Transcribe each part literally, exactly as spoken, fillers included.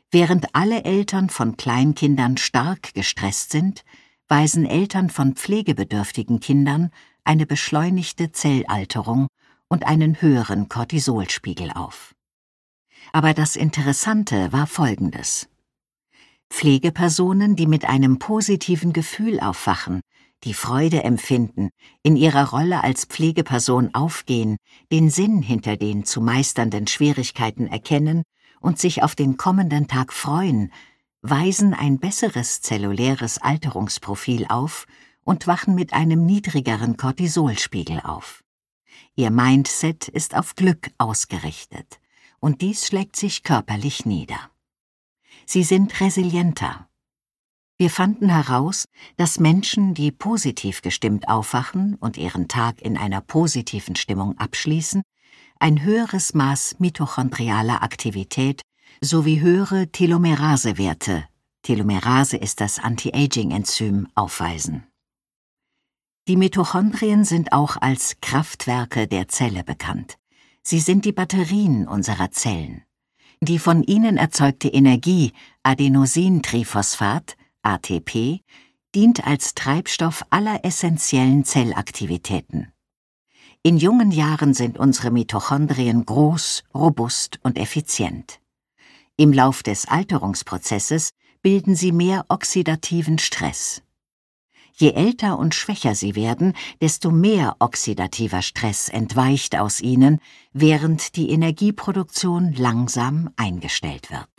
Während alle Eltern von Kleinkindern stark gestresst sind, weisen Eltern von pflegebedürftigen Kindern eine beschleunigte Zellalterung und einen höheren Cortisolspiegel auf. Aber das Interessante war Folgendes: Pflegepersonen, die mit einem positiven Gefühl aufwachen, die Freude empfinden, in ihrer Rolle als Pflegeperson aufgehen, den Sinn hinter den zu meisternden Schwierigkeiten erkennen und sich auf den kommenden Tag freuen, weisen ein besseres zelluläres Alterungsprofil auf und wachen mit einem niedrigeren Cortisolspiegel auf. Ihr Mindset ist auf Glück ausgerichtet, und dies schlägt sich körperlich nieder. Sie sind resilienter. Wir fanden heraus, dass Menschen, die positiv gestimmt aufwachen und ihren Tag in einer positiven Stimmung abschließen, ein höheres Maß mitochondrialer Aktivität sowie höhere Telomerase-Werte, Telomerase ist das Anti-Aging-Enzym, aufweisen. Die Mitochondrien sind auch als Kraftwerke der Zelle bekannt. Sie sind die Batterien unserer Zellen. Die von ihnen erzeugte Energie, Adenosintriphosphat, A T P, dient als Treibstoff aller essentiellen Zellaktivitäten. In jungen Jahren sind unsere Mitochondrien groß, robust und effizient. Im Lauf des Alterungsprozesses bilden sie mehr oxidativen Stress. Je älter und schwächer sie werden, desto mehr oxidativer Stress entweicht aus ihnen, während die Energieproduktion langsam eingestellt wird.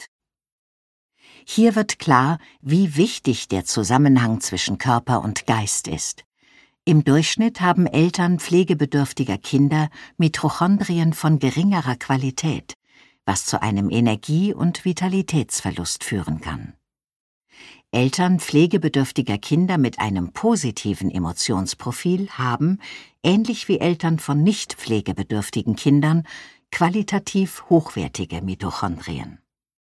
Hier wird klar, wie wichtig der Zusammenhang zwischen Körper und Geist ist. Im Durchschnitt haben Eltern pflegebedürftiger Kinder Mitochondrien von geringerer Qualität, was zu einem Energie- und Vitalitätsverlust führen kann. Eltern pflegebedürftiger Kinder mit einem positiven Emotionsprofil haben, ähnlich wie Eltern von nicht pflegebedürftigen Kindern, qualitativ hochwertige Mitochondrien.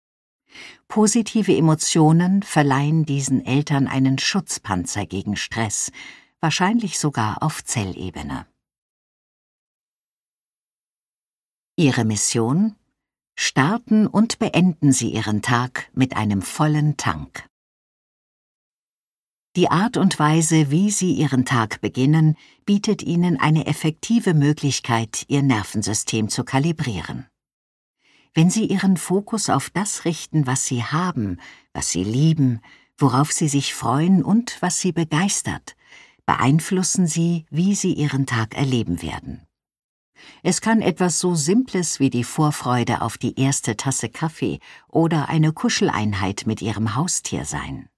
Positive Emotionen verleihen diesen Eltern einen Schutzpanzer gegen Stress, wahrscheinlich sogar auf Zellebene. Ihre Mission? Starten und beenden Sie Ihren Tag mit einem vollen Tank. Die Art und Weise, wie Sie Ihren Tag beginnen, bietet Ihnen eine effektive Möglichkeit, Ihr Nervensystem zu kalibrieren. Wenn Sie Ihren Fokus auf das richten, was Sie haben, was Sie lieben, worauf Sie sich freuen und was Sie begeistert, beeinflussen Sie, wie Sie Ihren Tag erleben werden. Es kann etwas so Simples wie die Vorfreude auf die erste Tasse Kaffee oder eine Kuscheleinheit mit Ihrem Haustier sein.